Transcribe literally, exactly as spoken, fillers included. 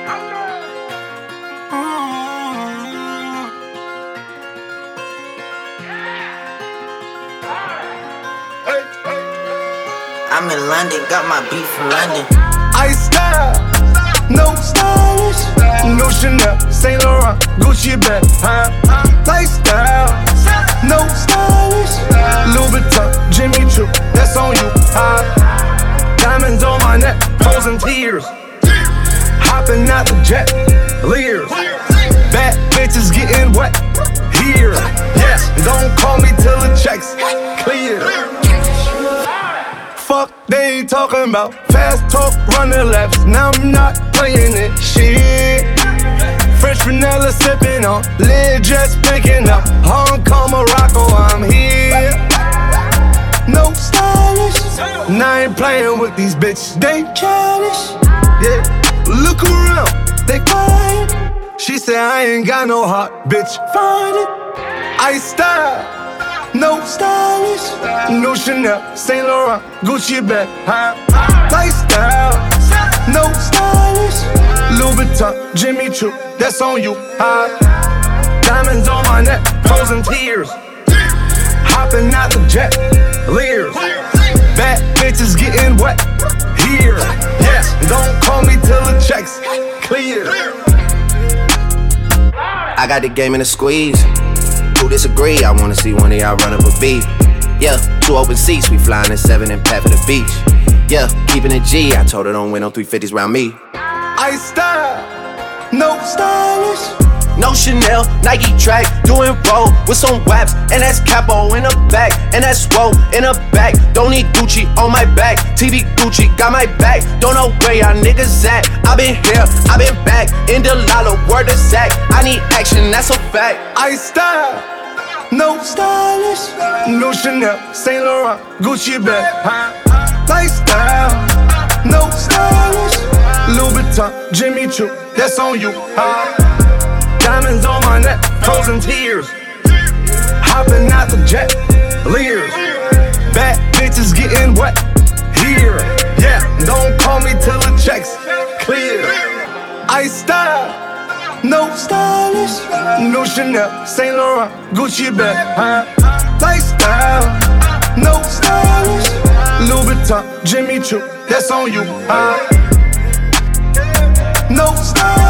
I'm in London, got my beat from London. Ice style, no stylish, no Chanel, Saint Laurent, Gucci bag, huh? Lifestyle, no stylish, Louis Vuitton, Jimmy Choo, that's on you, huh? Diamonds on my neck, frozen tears, hopping out the jet, Lears. Bad bitches getting wet here. Yes, don't call me till the checks clear. Fuck, they ain't talking about fast talk, running laps. Now I'm not playing it. Shit. French vanilla sipping on, lid just picking up. Hong Kong, Morocco, I'm here. No stylish. Now I ain't playing with these bitches. They childish. Yeah, look around, they quiet. She said I ain't got no heart, bitch, find it. Ice style, no stylish, no Chanel, Saint Laurent, Gucci bag, huh? Lifestyle, no stylish, Louis Vuitton, Jimmy Choo, that's on you, huh? Diamonds on my neck, frozen tears, hopping out the jet, Lears. Bad bitches getting wet here. Yes, don't call me till the checks clear. I got the game in a squeeze. Who disagree? I wanna see one of y'all run up a beat. Yeah, two open seats, we flying in seven and pat for the beach. Yeah, keeping it G, I told her don't win no three fifties round me. Ice style, no stylish. No Chanel, Nike track, doing roll with some waps, and that's capo in the back, and that's swole in the back. Don't need Gucci on my back, T V Gucci got my back. Don't know where y'all niggas at. I been here, I been back, in the lala, word of Zach. I need action, that's a fact. Ice style, no stylish, no Chanel, Saint Laurent, Gucci bag, huh? Lifestyle, no stylish, Louis Vuitton, Jimmy Choo, that's on you, huh? Diamonds on my neck, frozen tears, hopping out the jet, Lears. Bad bitches getting wet here. Yeah, don't call me till the checks clear. Ice style, no stylish, no Chanel, Saint Laurent, Gucci bag, huh? Lifestyle, no stylish, Louis Vuitton, Jimmy Choo, that's on you, huh? No stylish.